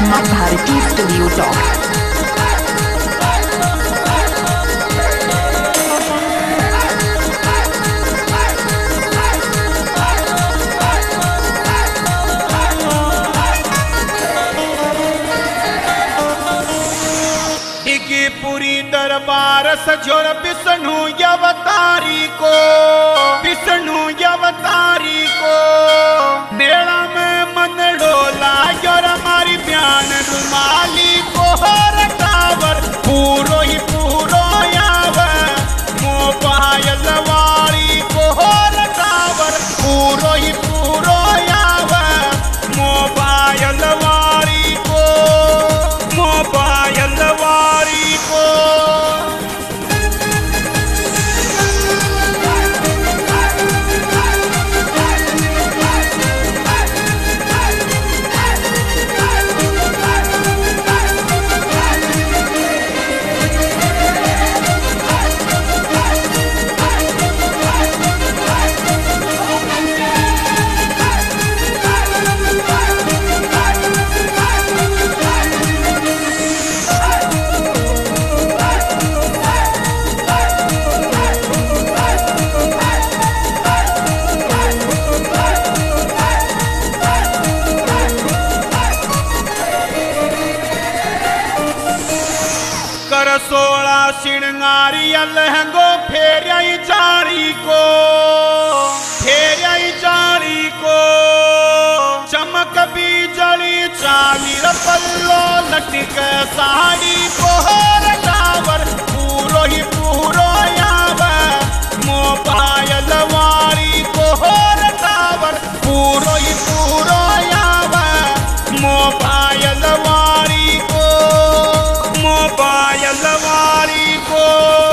at Bharati Studio Talk. पूरी दरबार सजोर विष्णु अवतारी को, विष्णु अवतारी को मेला में मन डोला और हमारी बयान रुमाली को टावर पूरो ही पूरो आवे मोबाइल वाली को टावर पूरो ही पूरो आवे मोबाइल वाली को, मोबाइल वाली को। सोला श्रृंगारी लहंगो फेरियाई जारी को, फेरियाई जारी को चमक बिजली चाली पल्लो लटक साड़ी को टावर पूरो ही पूरो आवे मोबाइल वाली को टावर पूरो ही पूरो आवे मोबाइल वाली को, मोबाइल वाली को।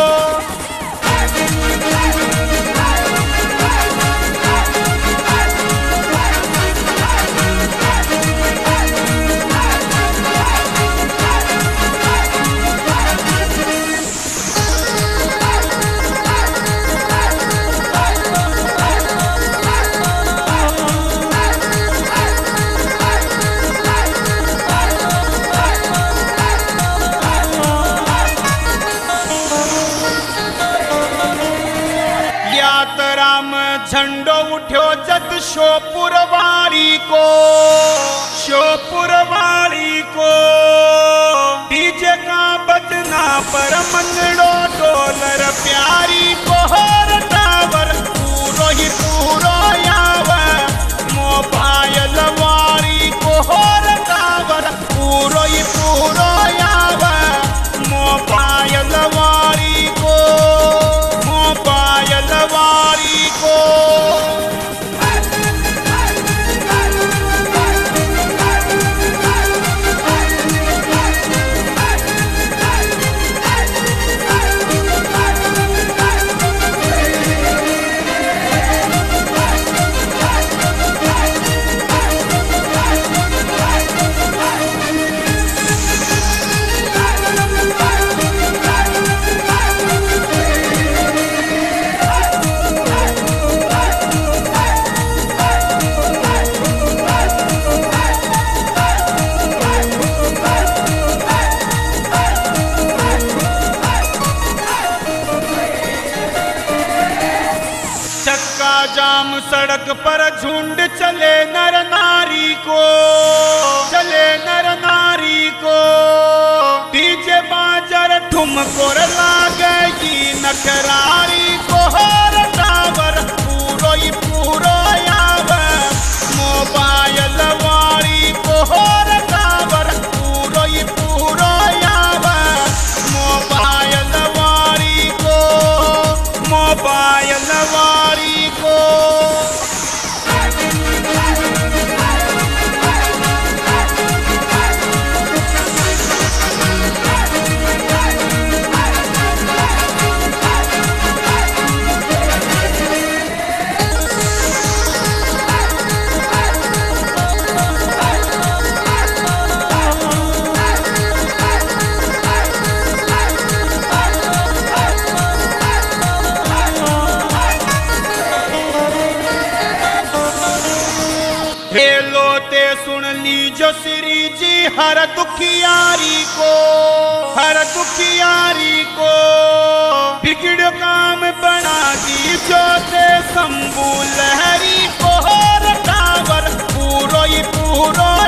झंडो उठ्यो जत शोपुर वाली को, शोपुर वाली को डीजे का बजना पर मंगड़ो डॉलर प्यारी को टावर पूरो ही पूरो आवे मोबाइल वाली को टावर पूरो ही पूरो आवे मोबाइल वाली को, मोबाइल वाली को। जाम सड़क पर झुंड चले नर नारी को, चले नर नारी को डीजे बाजार ठुमकोर लागेगी नखरारी को टावर पूरो ही पूरो आवे मोबाइल वाली को टावर पूरो ही पूरो आवे मोबाइल वाली को, मोबाइल वाली को। ते सुन लीजो श्री जी हर दुखियारी को, हर दुखियारी को बिगड़ काम बना दीजो ते शंभू लहरी को। रटावर पूरो ही पूरो